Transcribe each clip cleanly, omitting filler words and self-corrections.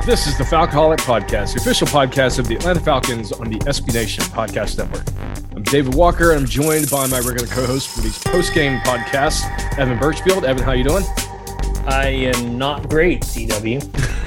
This is the Falcoholic Podcast, the official podcast of the Atlanta Falcons on the SB Nation Podcast Network. I'm David Walker. I'm joined by my regular co-host for these post-game podcasts, Evan Birchfield. Evan, how you doing? I am not great, DW.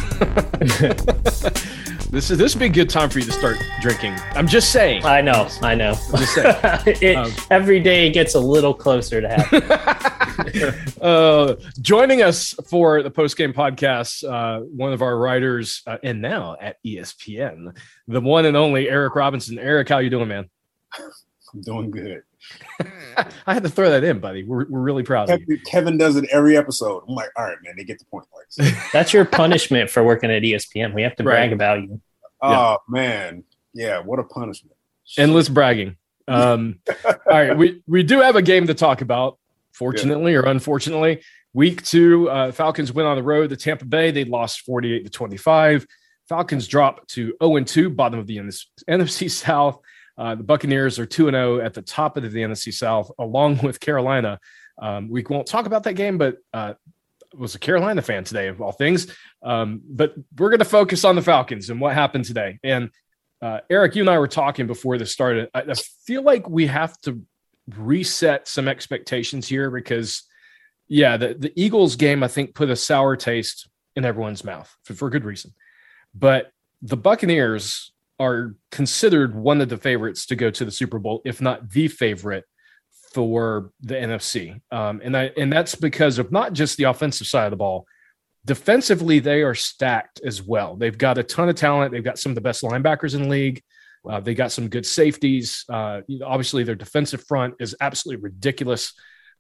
This would be a good time for you to start drinking. I'm just saying. I know. I'm just saying. Every day it gets a little closer to happening. Joining us for the post-game podcast, one of our writers, and now at ESPN, the one and only Eric Robinson. Eric, how you doing, man? I'm doing good. I had to throw that in, buddy. We're really proud of you. Kevin does it every episode. I'm like, all right, man, they get the point. That's your punishment for working at ESPN. We have to brag about you. Oh, man. Yeah, what a punishment. Endless bragging. All right, we do have a game to talk about, fortunately or unfortunately. Week 2, Falcons went on the road to Tampa Bay. They lost 48-25. Falcons dropped to 0-2, bottom of the NFC South. The Buccaneers are 2-0 at the top of the NFC South, along with Carolina. We won't talk about that game, but was a Carolina fan today, of all things. But we're going to focus on the Falcons and what happened today. And Eric, you and I were talking before this started. I feel like we have to reset some expectations here because, the Eagles game, I think, put a sour taste in everyone's mouth for good reason. But the Buccaneers are considered one of the favorites to go to the Super Bowl, if not the favorite for the NFC. And that's because of not just the offensive side of the ball. Defensively, they are stacked as well. They've got a ton of talent. They've got some of the best linebackers in the league. They got some good safeties. Obviously, their defensive front is absolutely ridiculous.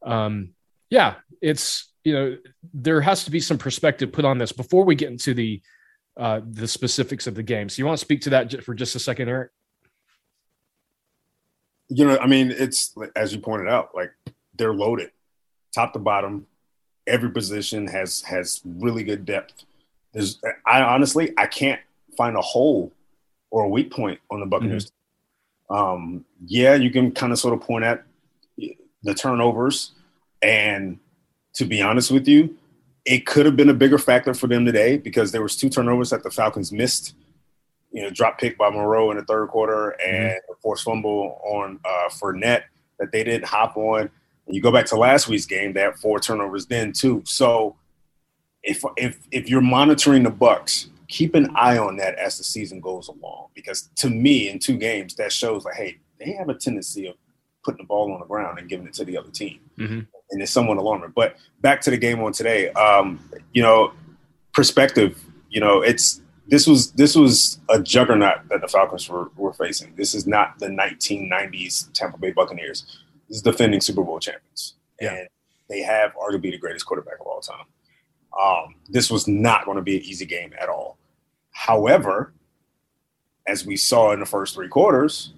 There has to be some perspective put on this before we get into the specifics of the game. So you want to speak to that for just a second, Eric? It's, as you pointed out, like, they're loaded top to bottom. Every position has really good depth. I can't find a hole or a weak point on the Buccaneers. Mm-hmm. You can kind of sort of point at the turnovers, and to be honest with you, it could have been a bigger factor for them today because there was 2 turnovers that the Falcons missed. Drop pick by Moreau in the third quarter and a forced fumble on Fournette that they didn't hop on. And you go back to last week's game, they had 4 turnovers then too. So if you're monitoring the Bucs, keep an eye on that as the season goes along, because to me, in 2 games, that shows like, hey, they have a tendency of putting the ball on the ground and giving it to the other team. Mm-hmm. And it's somewhat alarming. But back to the game on today, perspective, this was a juggernaut that the Falcons were facing. This is not the 1990s Tampa Bay Buccaneers. This is defending Super Bowl champions. Yeah. And they have arguably the greatest quarterback of all time. This was not going to be an easy game at all. However, as we saw in the first 3 quarters,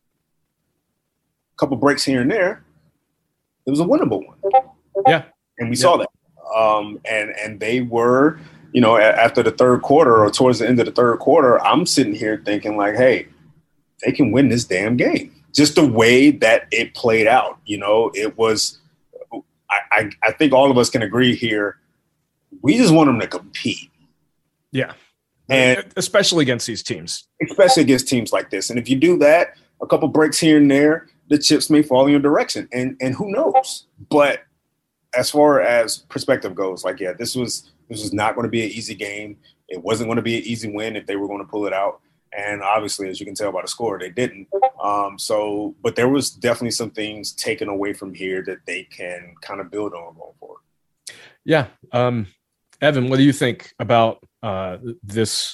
a couple breaks here and there, it was a winnable one. Yeah. And we saw that. And they were, after the third quarter or towards the end of the third quarter, I'm sitting here thinking like, hey, they can win this damn game. Just the way that it played out. It was I think all of us can agree here. We just want them to compete. Yeah. And especially against these teams. Especially against teams like this. And if you do that, a couple breaks here and there, the chips may fall in your direction. And who knows? But as far as perspective goes, this was not going to be an easy game. It wasn't going to be an easy win if they were going to pull it out. And obviously, as you can tell by the score, they didn't. But there was definitely some things taken away from here that they can kind of build on going forward. Yeah. Evan, what do you think about this?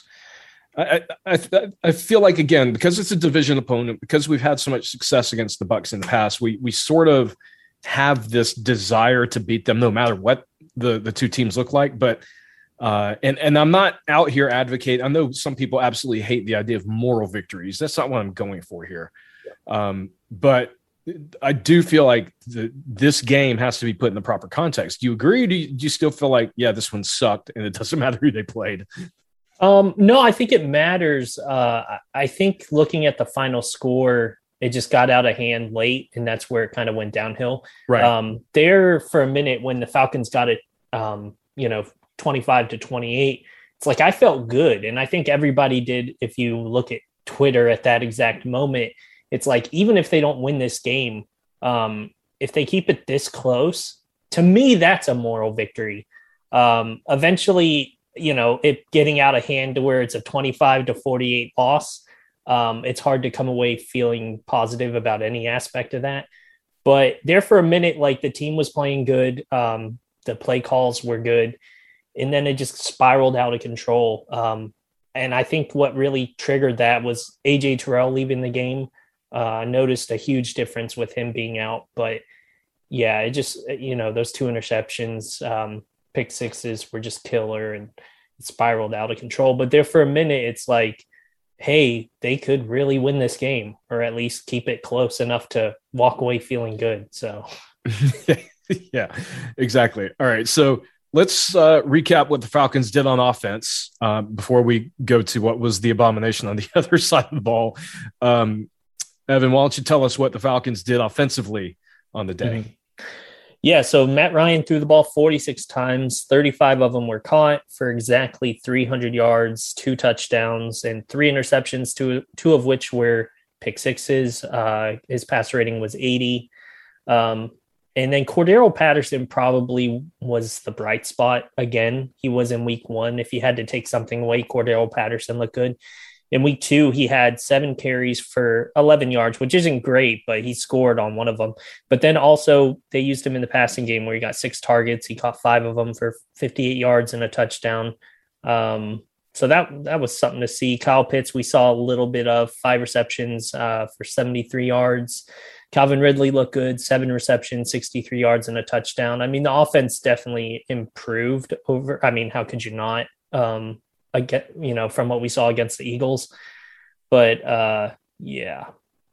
I feel like, again, because it's a division opponent, because we've had so much success against the Bucs in the past, we sort of have this desire to beat them no matter what the 2 teams look like. But and I'm not out here advocating. I know some people absolutely hate the idea of moral victories. That's not what I'm going for here. But I do feel like this game has to be put in the proper context. Do you agree? Or do you still feel like, this one sucked and it doesn't matter who they played? No, I think it matters. I think looking at the final score, it just got out of hand late, and that's where it kind of went downhill. Right. There for a minute when the Falcons got it, 25-28, it's like I felt good. And I think everybody did. If you look at Twitter at that exact moment, it's like, even if they don't win this game, if they keep it this close, to me, that's a moral victory. Eventually, it getting out of hand to where it's a 25-48 loss. It's hard to come away feeling positive about any aspect of that. But there for a minute, like, the team was playing good. The play calls were good. And then it just spiraled out of control. And I think what really triggered that was AJ Terrell leaving the game. I noticed a huge difference with him being out. But yeah, it just, those 2 interceptions, pick sixes were just killer, and it spiraled out of control. But there for a minute, it's like, hey, they could really win this game, or at least keep it close enough to walk away feeling good. So, yeah, exactly. All right. So let's recap what the Falcons did on offense before we go to what was the abomination on the other side of the ball. Evan, why don't you tell us what the Falcons did offensively on the day? Mm-hmm. Yeah, so Matt Ryan threw the ball 46 times, 35 of them were caught for exactly 300 yards, 2 touchdowns, and 3 interceptions, two of which were pick sixes. His passer rating was 80. And then Cordero Patterson probably was the bright spot again. He was in week 1. If you had to take something away, Cordero Patterson looked good. In week 2, he had 7 carries for 11 yards, which isn't great, but he scored on one of them. But then also they used him in the passing game where he got 6 targets. He caught 5 of them for 58 yards and a touchdown. So that was something to see. Kyle Pitts, we saw a little bit of 5 receptions for 73 yards. Calvin Ridley looked good, 7 receptions, 63 yards and a touchdown. I mean, the offense definitely improved over. I mean, how could you not? From what we saw against the Eagles. But yeah.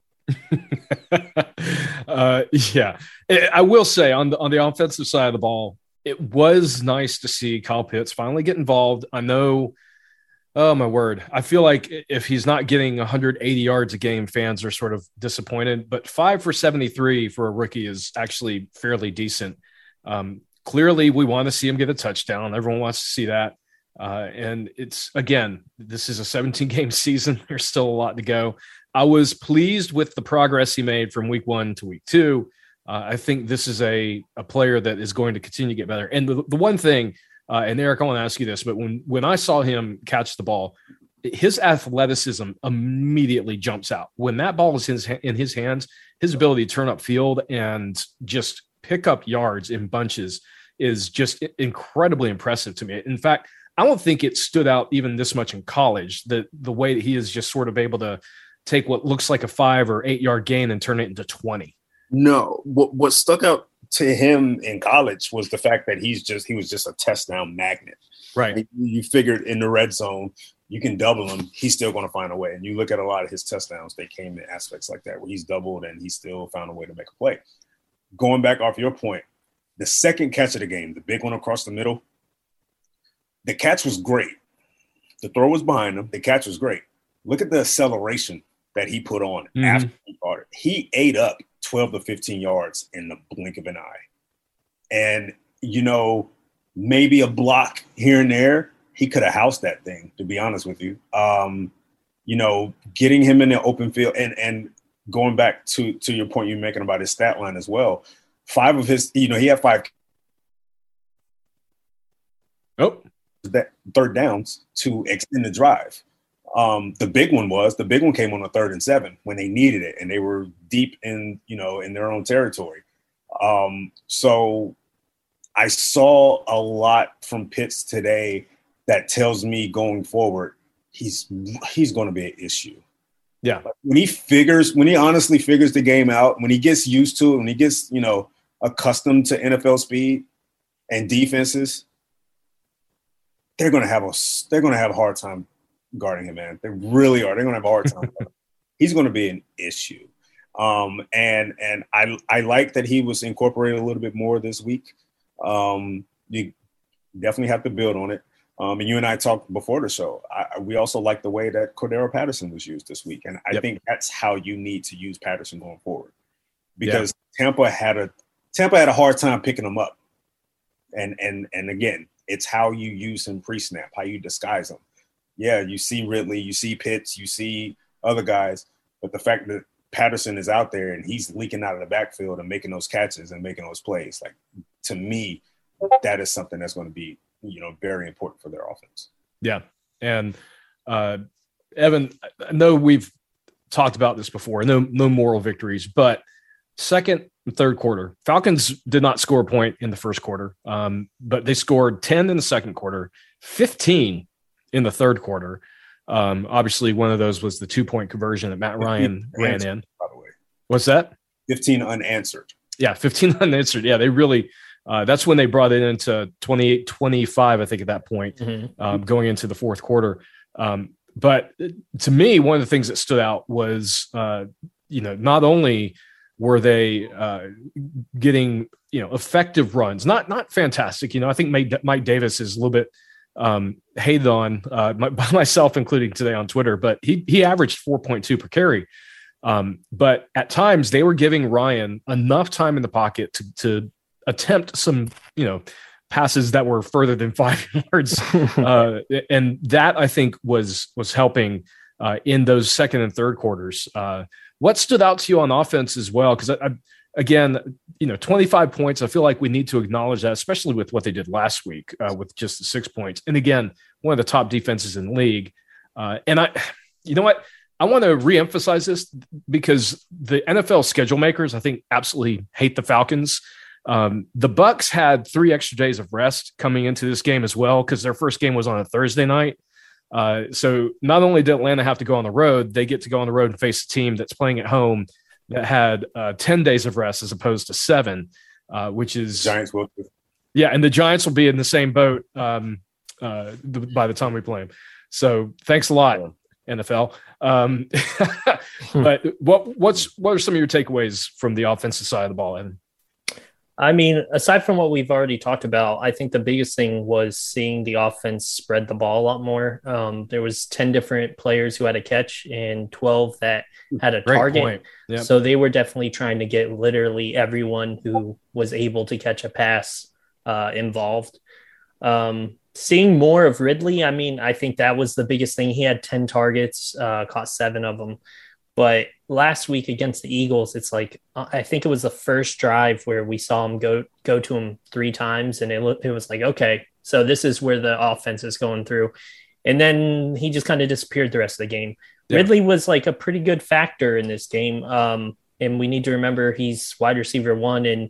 Yeah. I will say on the offensive side of the ball, it was nice to see Kyle Pitts finally get involved. I know, oh my word, I feel like if he's not getting 180 yards a game, fans are sort of disappointed, but 5 for 73 for a rookie is actually fairly decent. Clearly we want to see him get a touchdown. Everyone wants to see that. And it's, again, this is a 17-game season. There's still a lot to go. I was pleased with the progress he made from week 1 to week 2. I think this is a player that is going to continue to get better. And the one thing, and Eric, I want to ask you this, but when I saw him catch the ball, his athleticism immediately jumps out. When that ball is in his hands, his ability to turn up field and just pick up yards in bunches is just incredibly impressive to me. In fact, I don't think it stood out even this much in college, the way that he is just sort of able to take what looks like a 5 or 8 yard gain and turn it into 20. No, what stuck out to him in college was the fact that he was just a test down magnet. Right. You figured in the red zone, you can double him. He's still going to find a way. And you look at a lot of his touchdowns, they came in aspects like that where he's doubled and he still found a way to make a play. Going back off your point, the second catch of the game, the big one across the middle, the catch was great. The throw was behind him. The catch was great. Look at the acceleration that he put on after he caught it. He ate up 12 to 15 yards in the blink of an eye. And, maybe a block here and there, he could have housed that thing, to be honest with you. Getting him in the open field and going back to your point you're making about his stat line as well. 5 of his, he had 5 that third downs to extend the drive. The big one came on a 3rd and 7 when they needed it and they were deep in their own territory. So I saw a lot from Pitts today that tells me going forward, he's going to be an issue. Yeah. When he honestly figures the game out, when he gets used to it, when he gets, accustomed to NFL speed and defenses, they're going to have a hard time guarding him, man. They really are. They're going to have a hard time. He's going to be an issue. And I like that he was incorporated a little bit more this week. You definitely have to build on it. And you and I talked before the show. We also like the way that Cordero Patterson was used this week. And I think that's how you need to use Patterson going forward, because Tampa had a hard time picking him up. And again, It's how you use him pre-snap, how you disguise him. Yeah, you see Ridley, you see Pitts, you see other guys, but the fact that Patterson is out there and he's leaking out of the backfield and making those catches and making those plays, like, to me, that is something that's going to be, very important for their offense. Yeah. And Evan, I know we've talked about this before, no moral victories, but second and third quarter, Falcons did not score a point in the first quarter, but they scored 10 in the second quarter, 15 in the third quarter. Obviously, one of those was the 2-point conversion that Matt Ryan ran in. By the way, what's that? 15 unanswered. Yeah, 15 unanswered. Yeah, they really. That's when they brought it into 28-25, I think, at that point, going into the fourth quarter. But to me, one of the things that stood out was, not only were they getting, effective runs, not fantastic. I think Mike Davis is a little bit hated on by myself, including today on Twitter, but he averaged 4.2 per carry. But at times they were giving Ryan enough time in the pocket to attempt some, passes that were further than 5 yards. And that, I think, was helping in those second and third quarters. What stood out to you on offense as well? Because again, 25 points, I feel like we need to acknowledge that, especially with what they did last week with just the 6 points. And again, one of the top defenses in the league. And you know what? I want to reemphasize this because the NFL schedule makers, I think, absolutely hate the Falcons. The Bucs had 3 extra days of rest coming into this game as well, because their first game was on a Thursday night. So not only did Atlanta have to go on the road, they get to go on the road and face a team that's playing at home that had 10 days of rest as opposed to 7, which is Giants will. Yeah, and the Giants will be in the same boat by the time we play them. So thanks a lot, NFL. But what are some of your takeaways from the offensive side of the ball, Evan? I mean, aside from what we've already talked about, I think the biggest thing was seeing the offense spread the ball a lot more. There was 10 different players who had a catch and 12 that had a target. Yep. So they were definitely trying to get literally everyone who was able to catch a pass involved. Seeing more of Ridley, I mean, I think that was the biggest thing. He had 10 targets, caught 7 of them. But last week against the Eagles, it's like, I think it was the first drive where we saw him go to him 3 times. And it was like, okay, so this is where the offense is going through. And then he just kind of disappeared the rest of the game. Yeah. Ridley was like a pretty good factor in this game. And we need to remember he's wide receiver 1. And,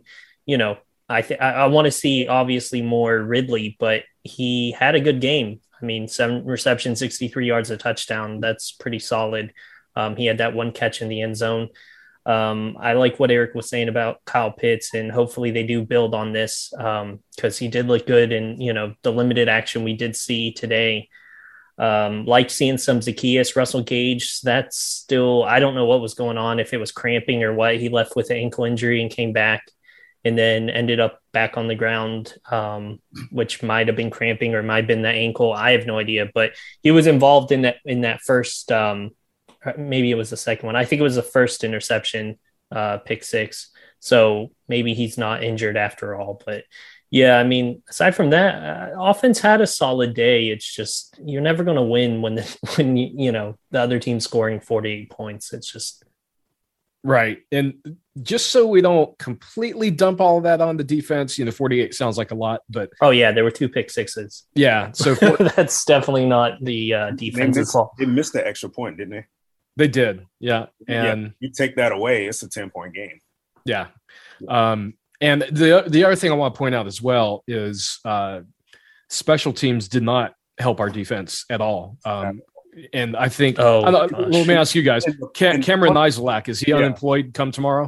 I want to see obviously more Ridley, but he had a good game. I mean, 7 receptions, 63 yards, a touchdown. That's pretty solid. He had that 1 catch in the end zone. I like what Eric was saying about Kyle Pitts, and hopefully they do build on this because he did look good in, the limited action we did see today. Like seeing some Zacchaeus, Russell Gage, that's still, I don't know what was going on, if it was cramping or what. He left with an ankle injury and came back and then ended up back on the ground, which might have been cramping or might have been the ankle. I have no idea, but he was involved in that first maybe it was the second one. I think it was the first interception, pick 6. So maybe he's not injured after all. But yeah, I mean, aside from that, offense had a solid day. It's just, you're never going to win when the other team's scoring 48 points. It's just right. And just so we don't completely dump all of that on the defense, 48 sounds like a lot, but oh yeah, there were 2 pick 6s. Yeah, so that's definitely not the defense's fault. They missed the extra point, didn't they? They did, yeah. And you take that away, it's a 10-point game. Yeah. And the other thing I want to point out as well is special teams did not help our defense at all. And I think, let me ask you guys, Cameron Nizelak, is he unemployed come tomorrow?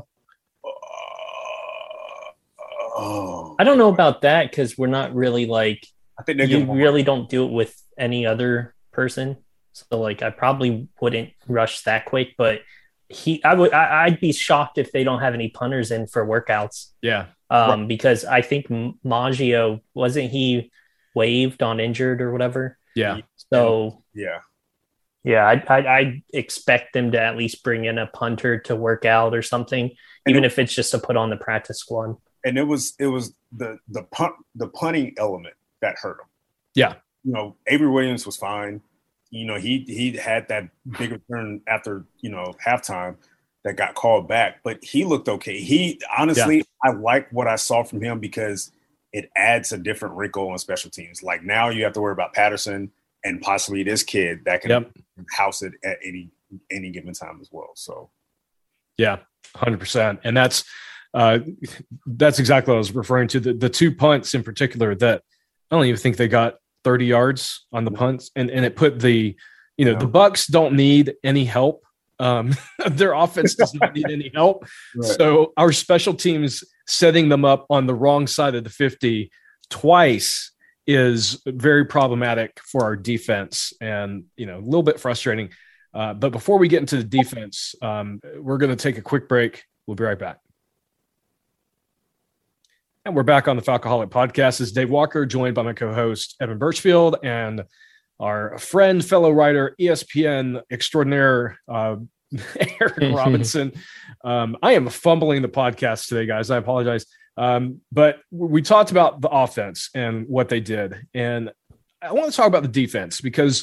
I don't know about that because we're not really I think you really don't do it with any other person. So I probably wouldn't rush that quick, but I'd be shocked if they don't have any punters in for workouts. Yeah. Because I think Maggio, wasn't he waived on injured or whatever? Yeah. So yeah. I'd expect them to at least bring in a punter to work out or something, even if it's just to put on the practice squad. And it was the punting element that hurt him. Yeah. You know, Avery Williams was fine. You know, he had that big return after, you know, halftime that got called back, but he looked okay. He honestly, I like what I saw from him because it adds a different wrinkle on special teams. Like now you have to worry about Patterson and possibly this kid that can house it at any given time as well. So, yeah, 100%. And that's exactly what I was referring to. The two punts in particular that I don't even think they got 30 yards on the punts, and it put the Bucs don't need any help. Their offense does not need any help. Right. So our special teams setting them up on the wrong side of the 50 twice is very problematic for our defense, and a little bit frustrating. But before we get into the defense, we're going to take a quick break. We'll be right back. And we're back on the Falcoholic Podcast. This is Dave Walker, joined by my co-host Evan Birchfield and our friend, fellow writer, ESPN extraordinaire, Eric Robinson. I am fumbling the podcast today, guys. I apologize. But we talked about the offense and what they did. And I want to talk about the defense because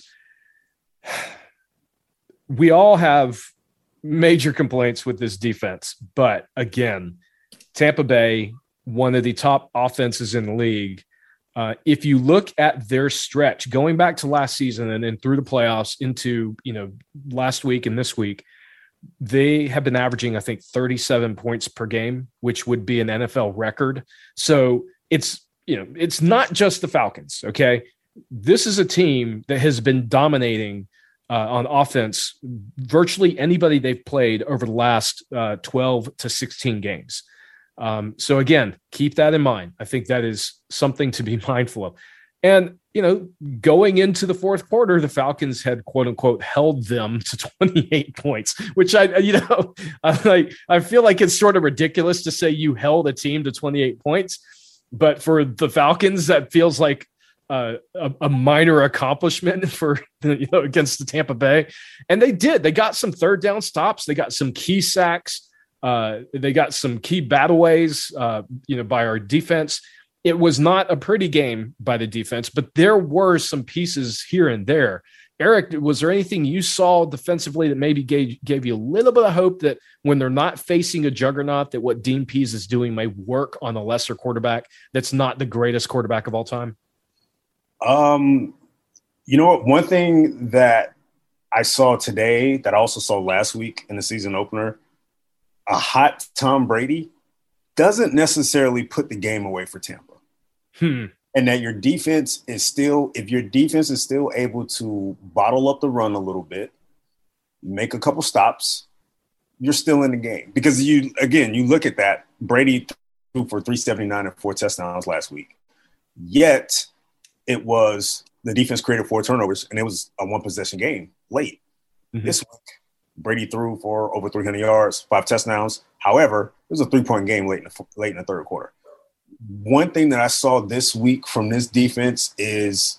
we all have major complaints with this defense. But again, Tampa Bay, one of the top offenses in the league. If you look at their stretch going back to last season and then through the playoffs into, last week and this week, they have been averaging, I think, 37 points per game, which would be an NFL record. So it's not just the Falcons. Okay. This is a team that has been dominating on offense, virtually anybody they've played over the last 12 to 16 games. So again, keep that in mind. I think that is something to be mindful of. And, going into the fourth quarter, the Falcons had quote unquote held them to 28 points, which I feel like it's sort of ridiculous to say you held a team to 28 points, but for the Falcons, that feels like a minor accomplishment for, against the Tampa Bay. And they got some third down stops. They got some key sacks. They got some key battleways, by our defense. It was not a pretty game by the defense, but there were some pieces here and there. Eric, was there anything you saw defensively that maybe gave you a little bit of hope that when they're not facing a juggernaut, that what Dean Pease is doing may work on a lesser quarterback that's not the greatest quarterback of all time? You know what? One thing that I saw today that I also saw last week in the season opener, a hot Tom Brady doesn't necessarily put the game away for Tampa. And that your defense is still, if your defense is still able to bottle up the run a little bit, make a couple stops, you're still in the game. Because you look at that, Brady threw for 379 and 4 touchdowns last week. Yet it was the defense created 4 turnovers and it was a 1-possession game late. Mm-hmm. This week, Brady threw for over 300 yards, 5 touchdowns. However, it was a 3-point game late in the third quarter. One thing that I saw this week from this defense is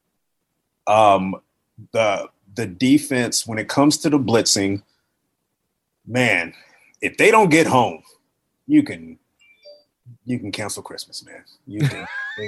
the defense, when it comes to the blitzing, man, if they don't get home, you can cancel Christmas, man. You can.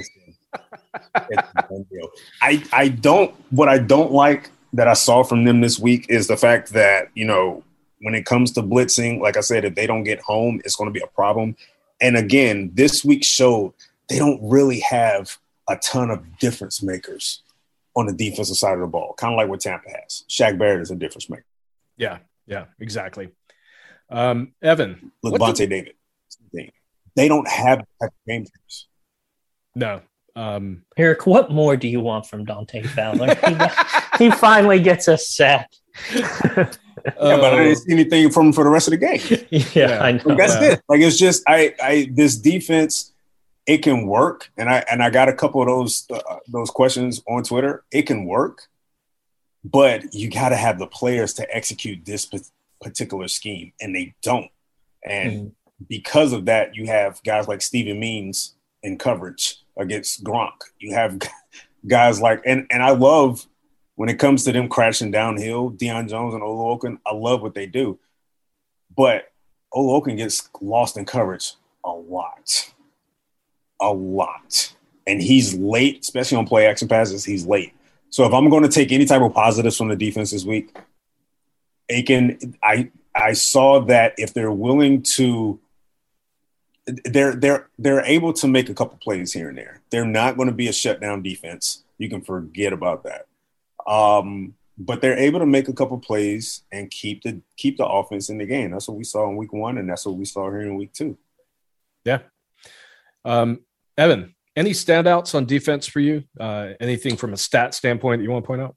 What I don't like that I saw from them this week is the fact that, when it comes to blitzing, like I said, if they don't get home, it's going to be a problem. And again, this week showed they don't really have a ton of difference makers on the defensive side of the ball, kind of like what Tampa has. Shaq Barrett is a difference maker. Yeah, exactly. Evan. Look, Vontae David. They don't have that type of game players. No. Eric, what more do you want from Dante Fowler? He finally gets a sack. But I didn't see anything from him for the rest of the game. Yeah, I know. That's it. Like, it's just this defense, it can work, and I got a couple of those questions on Twitter. It can work, but you got to have the players to execute this particular scheme, and they don't. And because of that, you have guys like Steven Means in coverage against Gronk. You have guys like, and I love when it comes to them crashing downhill, Deion Jones and Oluokun, I love what they do. But Oluokun gets lost in coverage a lot. and he's late, especially on play action passes. He's late. So if I'm going to take any type of positives from the defense this week, Aiken, I saw that if they're willing to, they're able to make a couple plays here and there. They're not going to be a shutdown defense. You can forget about that. But they're able to make a couple plays and keep the offense in the game. That's what we saw in week 1, and that's what we saw here in week 2. Yeah. Evan, any standouts on defense for you? Anything from a stat standpoint that you want to point out?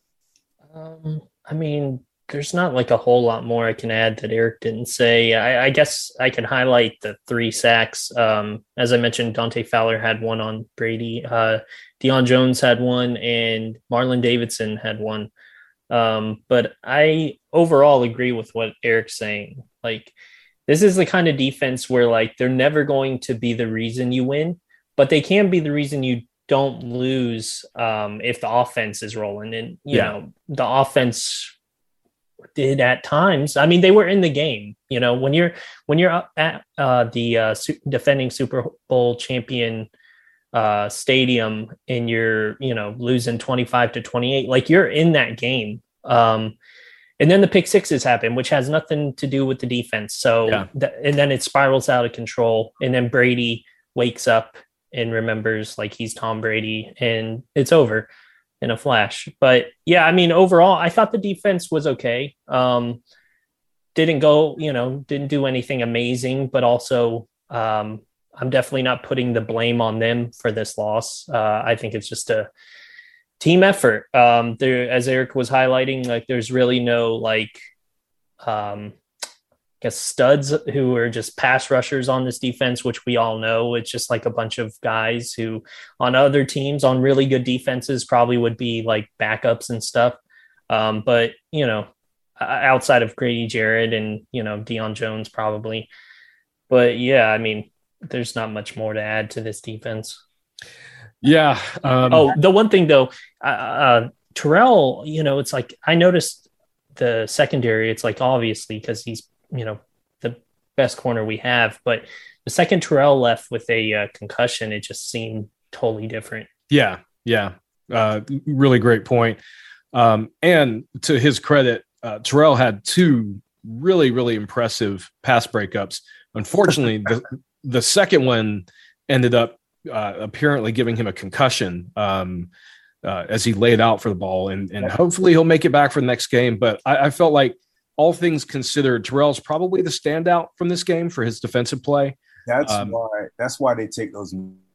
I mean, there's not like a whole lot more I can add that Eric didn't say. I guess I can highlight the 3 sacks. As I mentioned, Dante Fowler had one on Brady. Deion Jones had one, and Marlon Davidson had one. But I overall agree with what Eric's saying. Like, this is the kind of defense where, like, they're never going to be the reason you win, but they can be the reason you don't lose if the offense is rolling. And, you know, the offense did at times. I mean, they were in the game. You know, when you're at the defending Super Bowl champion stadium and you're, you know, losing 25-28, like, you're in that game. And then the pick sixes happen, which has nothing to do with the defense. So, and then it spirals out of control. And then Brady wakes up and remembers, like, he's Tom Brady, and it's over in a flash. But yeah, I mean, overall, I thought the defense was okay. Didn't do anything amazing, but also I'm definitely not putting the blame on them for this loss. I think it's just a team effort. There, as Eric was highlighting, like, there's really no, like, I guess studs who are just pass rushers on this defense, which we all know. It's just like a bunch of guys who on other teams on really good defenses probably would be like backups and stuff. But, you know, outside of Grady Jarrett and, you know, Deion Jones probably. But yeah, I mean, there's not much more to add to this defense. Yeah. The one thing though, Terrell, you know, it's like, I noticed the secondary, it's like, obviously, because he's, you know, the best corner we have, but the second Terrell left with a concussion, it just seemed totally different. Yeah. Really great point. And to his credit, Terrell had 2 really, really impressive pass breakups. Unfortunately, the second one ended up apparently giving him a concussion as he laid out for the ball, and hopefully he'll make it back for the next game. But I felt like, all things considered, Terrell's probably the standout from this game for his defensive play. That's why they take those.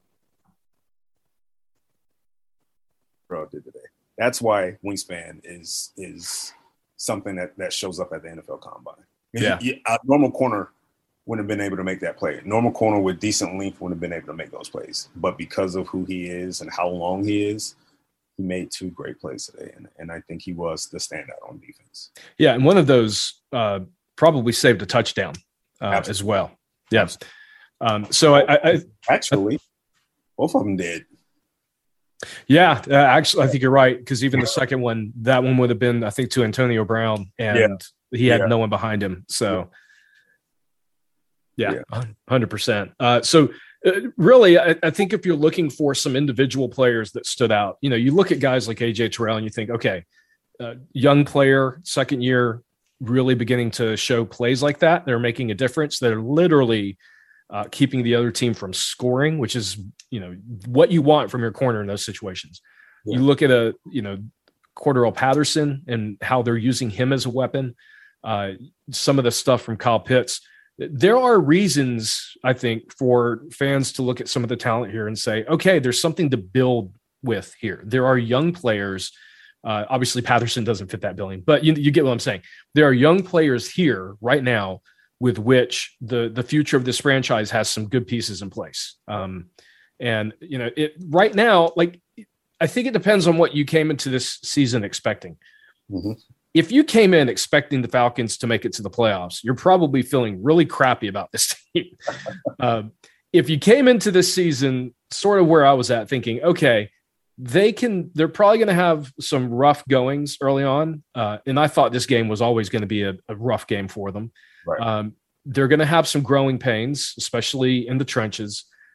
Bro did today. That's why wingspan is something that shows up at the NFL Combine. Yeah, a normal corner wouldn't have been able to make that play. Normal corner with decent length wouldn't have been able to make those plays. But because of who he is and how long he is, he made 2 great plays today, and I think he was the standout on defense. Yeah, and one of those probably saved a touchdown as well. Yeah. So I actually, both of them did. Yeah, actually, I think you're right, because even the second one, that one would have been, I think, to Antonio Brown, and he had no one behind him. So, yeah. 100%. So, really, I think if you're looking for some individual players that stood out, you know, you look at guys like AJ Terrell and you think, okay, young player, second year, really beginning to show plays like that. They're making a difference. They're literally keeping the other team from scoring, which is, you know, what you want from your corner in those situations. Yeah. You look at Cordarrelle Patterson and how they're using him as a weapon. Some of the stuff from Kyle Pitts. There are reasons, I think, for fans to look at some of the talent here and say, okay, there's something to build with here. There are young players. Obviously, Patterson doesn't fit that billing, but you get what I'm saying. There are young players here right now with which the future of this franchise has some good pieces in place. And, you know, right now, like, I think it depends on what you came into this season expecting. Mm-hmm. If you came in expecting the Falcons to make it to the playoffs, you're probably feeling really crappy about this team. If you came into this season sort of where I was at, thinking, okay, they're probably going to have some rough goings early on. And I thought this game was always going to be a rough game for them. Right. They're going to have some growing pains, especially in the trenches.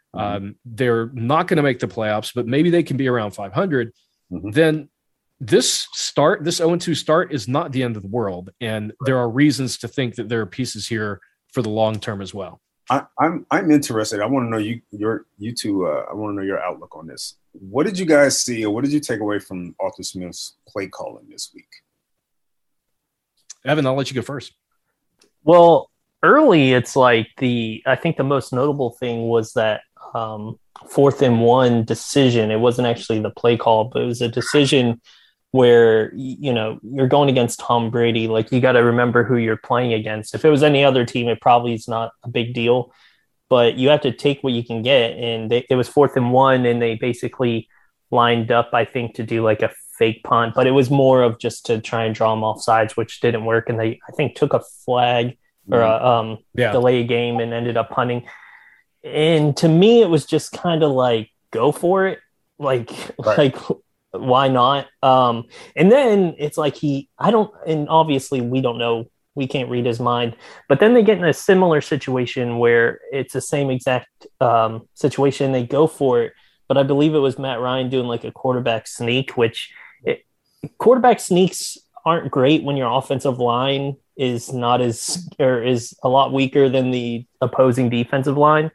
they're not going to make the playoffs, but maybe they can be around 500, then this 0-2 start is not the end of the world. And there are reasons to think that there are pieces here for the long term as well. I'm interested. I want to know you two. I want to know your outlook on this. What did you guys see, or what did you take away from Arthur Smith's play calling this week? Evan, I'll let you go first. Well, early, it's like I think the most notable thing was that 4th and 1 decision. It wasn't actually the play call, but it was a decision where, you're going against Tom Brady. Like, you got to remember who you're playing against. If it was any other team, it probably is not a big deal, but you have to take what you can get. And it was 4th and 1, and they basically lined up, I think, to do like a fake punt, but it was more of just to try and draw them off sides, which didn't work. And they, I think, took a flag or a delay game and ended up punting. And to me, it was just kind of like, go for it. Like why not? And then it's like and obviously we don't know, we can't read his mind, but then they get in a similar situation where it's the same exact situation. They go for it, but I believe it was Matt Ryan doing like a quarterback sneak, quarterback sneaks aren't great when your offensive line is is a lot weaker than the opposing defensive line.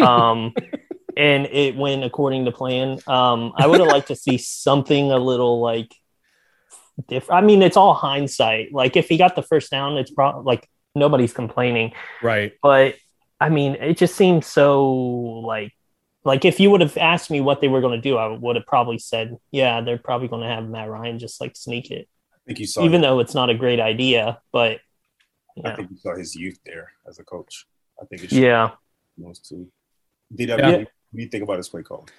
And it went according to plan. I would have liked to see something a little like different. I mean, it's all hindsight. Like, if he got the first down, it's probably like nobody's complaining. Right. But I mean, it just seems so like if you would have asked me what they were going to do, I would have probably said, yeah, they're probably going to have Matt Ryan just like sneak it. I think you saw, even though it's not a great idea, but I think you saw his youth there as a coach. I think those two. DW, what do you think about his play call?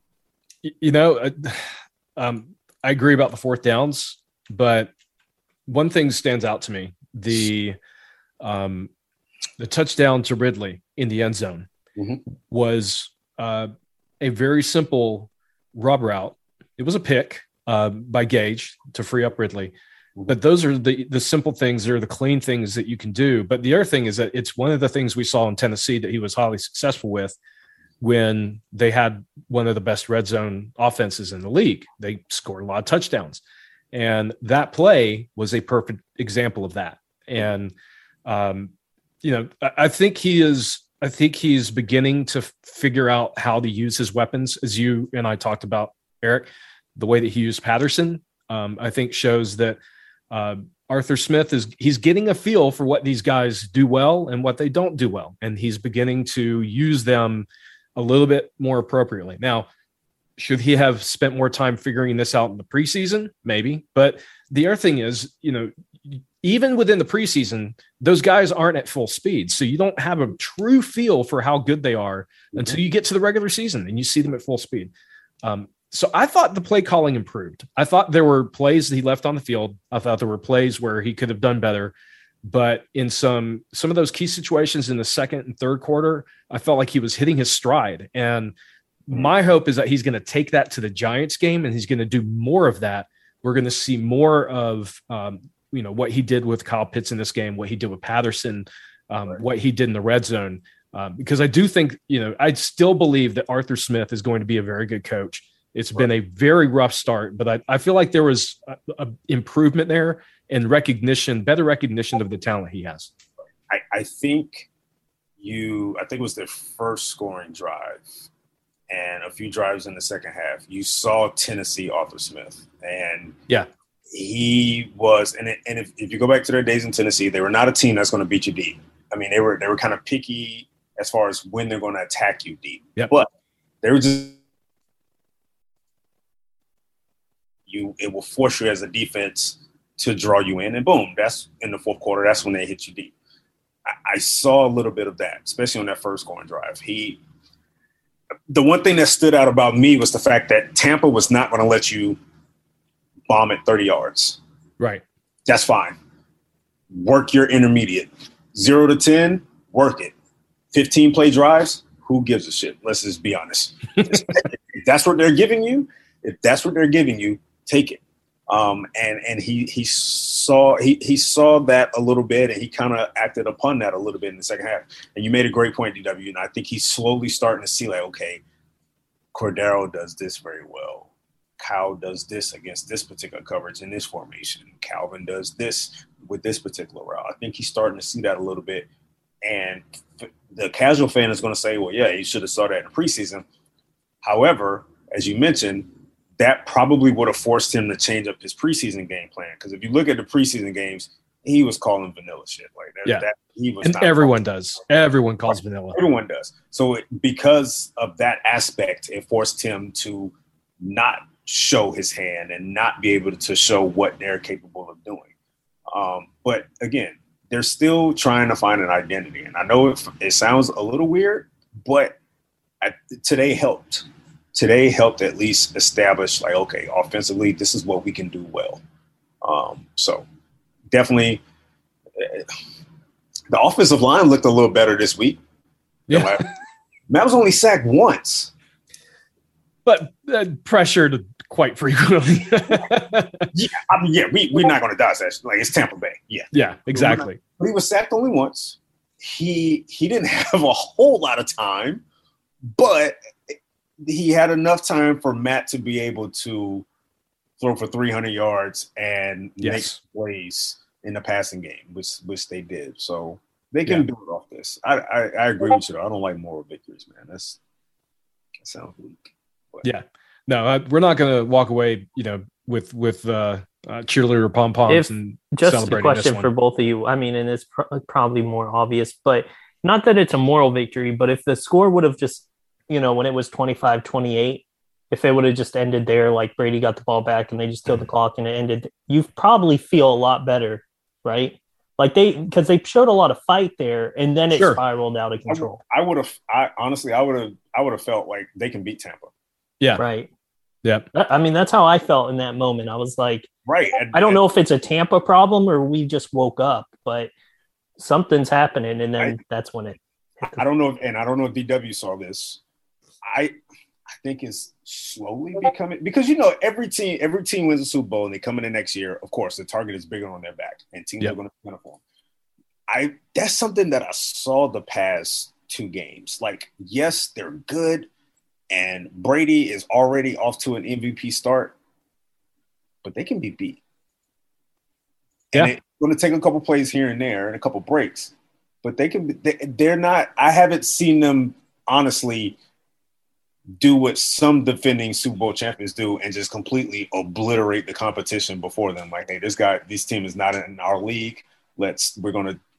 I agree about the 4th downs, but one thing stands out to me: the touchdown to Ridley in the end zone was a very simple rub route. It was a pick by Gage to free up Ridley. But those are the simple things. They're the clean things that you can do. But the other thing is that it's one of the things we saw in Tennessee that he was highly successful with when they had one of the best red zone offenses in the league. They scored a lot of touchdowns. And that play was a perfect example of that. And, I think he's beginning to figure out how to use his weapons, as you and I talked about, Eric. The way that he used Patterson, I think, shows that Arthur Smith he's getting a feel for what these guys do well and what they don't do well. And he's beginning to use them a little bit more appropriately. Now, should he have spent more time figuring this out in the preseason? Maybe. But the other thing is, even within the preseason, those guys aren't at full speed. So you don't have a true feel for how good they are until you get to the regular season and you see them at full speed. So I thought the play calling improved. I thought there were plays that he left on the field. I thought there were plays where he could have done better. But in some of those key situations in the second and third quarter, I felt like he was hitting his stride. And my hope is that he's going to take that to the Giants game and he's going to do more of that. We're going to see more of, what he did with Kyle Pitts in this game, what he did with Patterson, what he did in the red zone. Because I do think, I still believe that Arthur Smith is going to be a very good coach. It's been a very rough start, but I feel like there was a improvement there and better recognition of the talent he has. I think it was their first scoring drive and a few drives in the second half. You saw Tennessee Arthur Smith, and he was, and if you go back to their days in Tennessee, they were not a team that's going to beat you deep. I mean, they were kind of picky as far as when they're going to attack you deep. Yep. But they were just it will force you as a defense to draw you in, and boom, that's in the fourth quarter. That's when they hit you deep. I saw a little bit of that, especially on that first scoring drive. The one thing that stood out about me was the fact that Tampa was not going to let you bomb at 30 yards. Right. That's fine. Work your intermediate. 0 to 10, work it. 15 play drives, who gives a shit? Let's just be honest. If that's what they're giving you, take it. And he saw that a little bit, and he kind of acted upon that a little bit in the second half. And you made a great point, DW, and I think he's slowly starting to see, like, okay, Cordero does this very well. Kyle does this against this particular coverage in this formation. Calvin does this with this particular route. I think he's starting to see that a little bit. And the casual fan is going to say, well, yeah, he should have saw that in the preseason. However, as you mentioned, that probably would have forced him to change up his preseason game plan. Because if you look at the preseason games, he was calling vanilla shit like that. Yeah. He was, and everyone does. Everyone calls vanilla. Everyone does. So because of that aspect, it forced him to not show his hand and not be able to show what they're capable of doing. But again, they're still trying to find an identity. And I know it sounds a little weird, but today helped. Today helped at least establish, like, okay, offensively, this is what we can do well. So definitely the offensive line looked a little better this week. Yeah. Matt was only sacked once. But pressured quite frequently. We're not going to dodge that. Like, it's Tampa Bay. Yeah, exactly. But he was sacked only once. He didn't have a whole lot of time, but he had enough time for Matt to be able to throw for 300 yards and make plays in the passing game, which they did. So they can build off this. I agree with you, though. I don't like moral victories, man. That sounds weak. But. Yeah. No, we're not going to walk away, with cheerleader pom poms and just celebrating a question this one. for both of you. I mean, and it's probably more obvious, but not that it's a moral victory, but if the score would have just, when it was 25-28, if it would have just ended there, like Brady got the ball back and they just killed the clock and it ended, you probably feel a lot better, right? Like because they showed a lot of fight there, and then it spiraled out of control. I would have felt like they can beat Tampa. Yeah. Right. Yeah. I mean, that's how I felt in that moment. I was like, right. I don't know if it's a Tampa problem or we just woke up, but something's happening, and then that's when it. I don't know if DW saw this. I think it's slowly becoming, because every team wins a Super Bowl and they come in the next year. Of course, the target is bigger on their back, and teams are going to be for them. That's something that I saw the past two games. Like, yes, they're good, and Brady is already off to an MVP start, but they can be beat. Yeah, and it's going to take a couple plays here and there and a couple breaks, but they're not. I haven't seen them honestly do what some defending Super Bowl champions do and just completely obliterate the competition before them. Like, hey, this team is not in our league. We're going to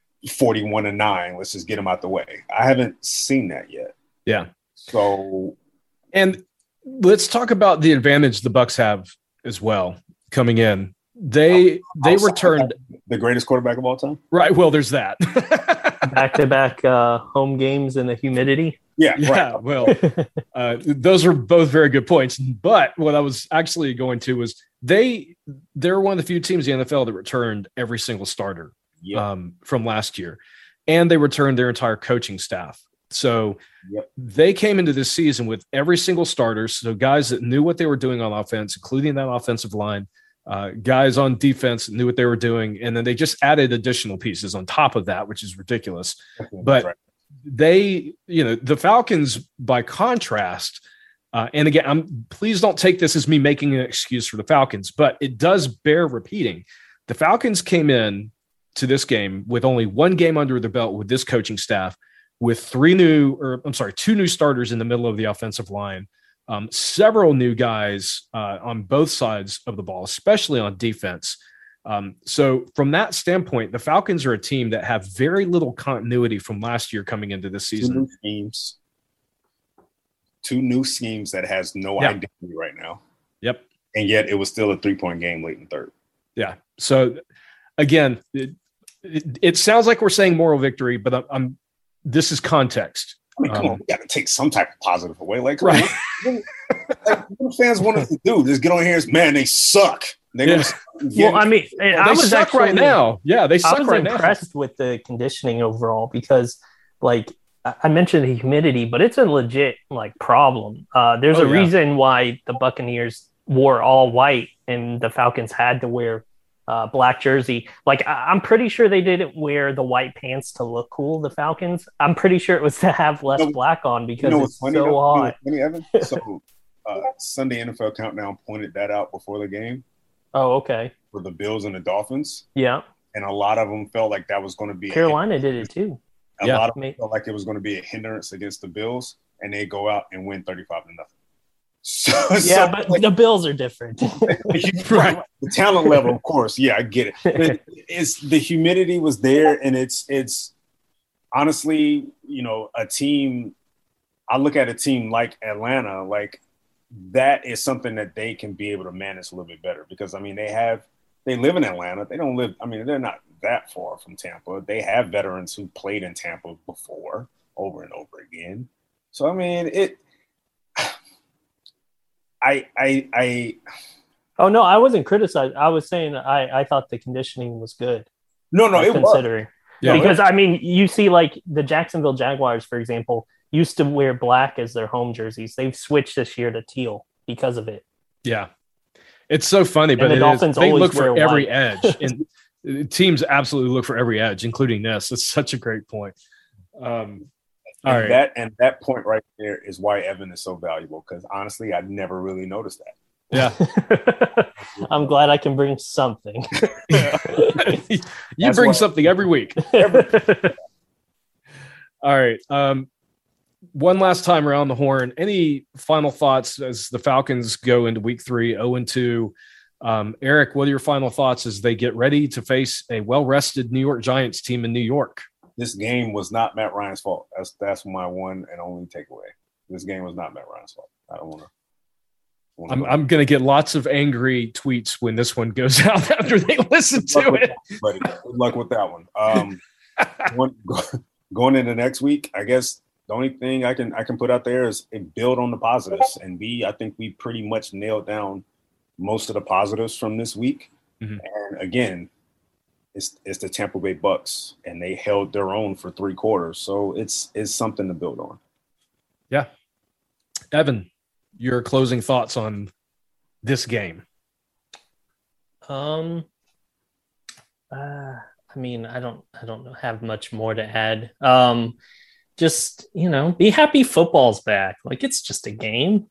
41-9. Let's just get them out the way. I haven't seen that yet. Yeah. So, and let's talk about the advantage the Bucs have as well coming in. They returned the greatest quarterback of all time. Right. Well, there's that. Back-to-back home games in the humidity. Yeah. Right. Well, those are both very good points. But what I was actually going to was they're one of the few teams in the NFL that returned every single starter from last year, and they returned their entire coaching staff. So they came into this season with every single starter. So guys that knew what they were doing on offense, including that offensive line, guys on defense that knew what they were doing. And then they just added additional pieces on top of that, which is ridiculous. But the Falcons, by contrast, and again, please don't take this as me making an excuse for the Falcons, but it does bear repeating. The Falcons came in to this game with only one game under their belt with this coaching staff, with two new starters in the middle of the offensive line, several new guys on both sides of the ball, especially on defense. So from that standpoint, the Falcons are a team that have very little continuity from last year coming into this season. Two new schemes that has no identity right now. Yep. And yet it was still a 3-point game late in third. Yeah. So again, it sounds like we're saying moral victory, but this is context. I mean, come on, we got to take some type of positive away. Like, right. What fans want us to do? Just get on here and, man, they suck. Well, I mean, I was suck right now. Yeah, they suck right now. I was impressed with the conditioning overall because, like, I mentioned the humidity, but it's a legit, like, problem. There's a reason why the Buccaneers wore all white and the Falcons had to wear black jersey. Like I'm pretty sure they didn't wear the white pants to look cool. The Falcons. I'm pretty sure it was to have less black on because it's funny, so hot. Funny, Evan? So Sunday NFL Countdown pointed that out before the game. Oh, okay. For the Bills and the Dolphins. Yeah. And a lot of them felt like that was going to be Carolina did it too. A lot of them felt like it was going to be a hindrance against the Bills, and they go out and win 35-0. But the Bills are different. Right. The talent level, of course. Yeah, I get it. It's the humidity was there, and it's honestly, a team. I look at a team like Atlanta, like that is something that they can be able to manage a little bit better because they live in Atlanta. They don't live. I mean, they're not that far from Tampa. They have veterans who played in Tampa before, over and over again. So I mean, Oh no, I wasn't criticized. I was saying I thought the conditioning was good. No, it considering. Was. Yeah, because I mean, you see, like the Jacksonville Jaguars, for example, used to wear black as their home jerseys. They've switched this year to teal because of it. Yeah, it's so funny, but the Dolphins they always look for wear every white. edge, and teams absolutely look for every edge, including this. It's such a great point. All right. That point right there is why Evan is so valuable because honestly, I never really noticed that. Yeah. I'm glad I can bring something. You bring something every week. All right. One last time around the horn. Any final thoughts as the Falcons go into week 3, 0-2? Eric, what are your final thoughts as they get ready to face a well-rested New York Giants team in New York? This game was not Matt Ryan's fault. That's my one and only takeaway. This game was not Matt Ryan's fault. I don't want to. I'm going to get lots of angry tweets when this one goes out after they listen to it. Buddy, good luck with that one. Going into next week, I guess the only thing I can put out there is build on the positives. And B, I think we pretty much nailed down most of the positives from this week. Mm-hmm. And again, it's the Tampa Bay Bucks, and they held their own for 3 quarters. So it's something to build on. Yeah. Evan, your closing thoughts on this game? I mean, I don't have much more to add. Just, be happy football's back. Like, it's just a game,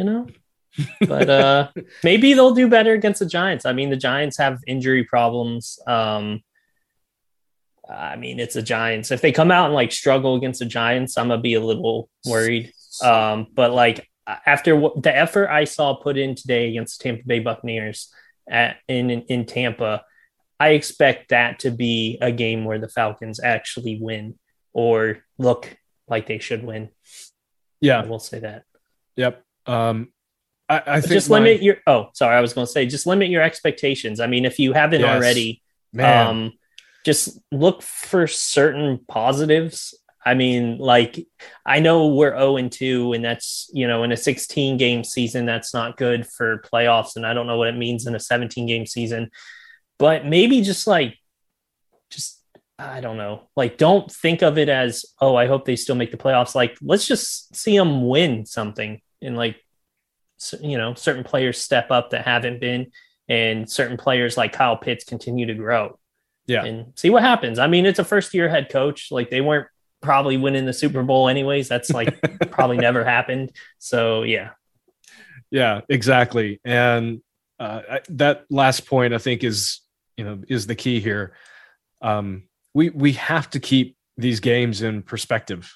but maybe they'll do better against the Giants. I mean, the Giants have injury problems. I mean, it's the Giants. If they come out and struggle against the Giants, I'm gonna be a little worried. But after the effort I saw put in today against the Tampa Bay Buccaneers in Tampa, I expect that to be a game where the Falcons actually win or look like they should win. Yeah, we'll say that. Yep. I think just limit your. Oh, sorry, I was going to say just limit your expectations. I mean, if you haven't already, just look for certain positives. I mean, I know we're 0-2, and that's in a 16-game season, that's not good for playoffs, and I don't know what it means in a 17-game season. But maybe just I don't know. Don't think of it as, oh, I hope they still make the playoffs. Let's just see them win something and certain players step up that haven't been, and certain players like Kyle Pitts continue to grow. Yeah. And see what happens. I mean, it's a first-year head coach. They weren't probably winning the Super Bowl anyways. That's probably never happened. So, yeah. Yeah, exactly. And that last point, I think, is the key here. We have to keep these games in perspective.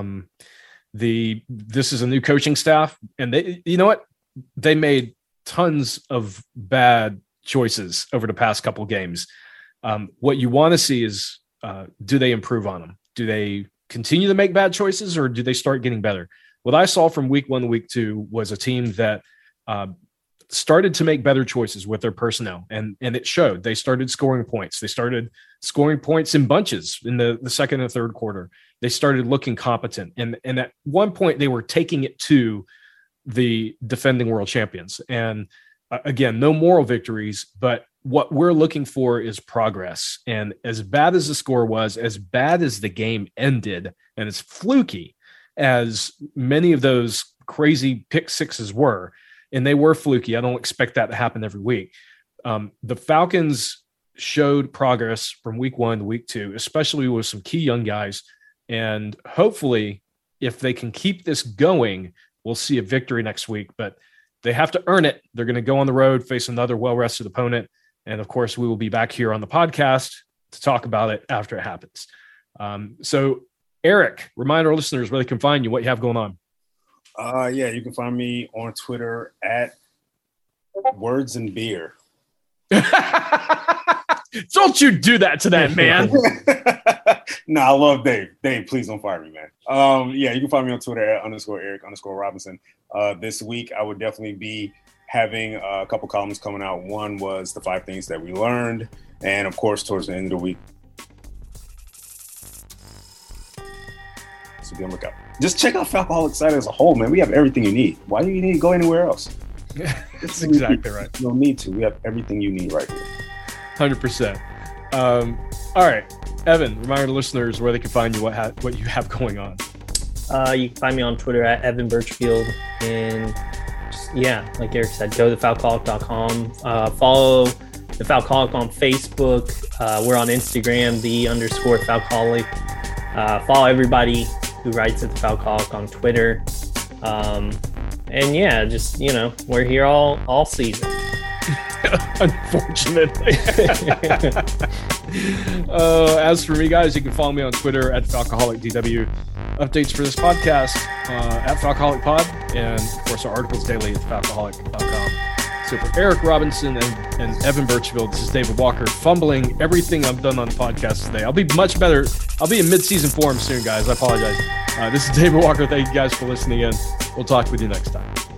This is a new coaching staff, and they made tons of bad choices over the past couple games. What you want to see is, do they improve on them? Do they continue to make bad choices, or do they start getting better? What I saw from week 1 to week 2 was a team that started to make better choices with their personnel, and it showed. They started scoring points. They started scoring points in bunches in the second and third quarter. They started looking competent, and at one point they were taking it to the defending world champions. And again, no moral victories, but what we're looking for is progress. And as bad as the score was, as bad as the game ended, and as fluky as many of those crazy pick sixes were, and they were fluky. I don't expect that to happen every week. The Falcons showed progress from week 1 to week 2, especially with some key young guys. And hopefully, if they can keep this going, we'll see a victory next week. But they have to earn it. They're going to go on the road, face another well-rested opponent. And of course, we will be back here on the podcast to talk about it after it happens. So, Eric, remind our listeners where they can find you, what you have going on. Yeah, you can find me on Twitter at Words and Beer. Don't you do that to that man. No, I love Dave. Dave, please don't fire me, man. Yeah, you can find me on Twitter at _Eric_Robinson. This week, I would definitely be having a couple columns coming out. One was the 5 things that we learned. And of course, towards the end of the week. So be on the lookout. Just check out Falcoholic site as a whole, man. We have everything you need. Why do you need to go anywhere else? That's exactly right. You don't need to. We have everything you need right here. 100%. All right. Evan, remind the listeners where they can find you, what you have going on. You can find me on Twitter at Evan Birchfield. And just, yeah, like Eric said, go to falcoholic.com. Follow the Falcoholic on Facebook. We're on Instagram, _Falcoholic. Follow everybody who writes at the Falcoholic on Twitter. And yeah, just, we're here all season. Unfortunately. As for me, guys, you can follow me on Twitter at FalcoholicDW. Updates for this podcast at FalcoholicPod, and of course our articles daily at Falcoholic.com. So for Eric Robinson and Evan Birchfield, this is David Walker, fumbling everything I've done on the podcast today. I'll be much better. I'll be in mid-season form soon, guys. I apologize. This is David Walker. Thank you guys for listening in. We'll talk with you next time.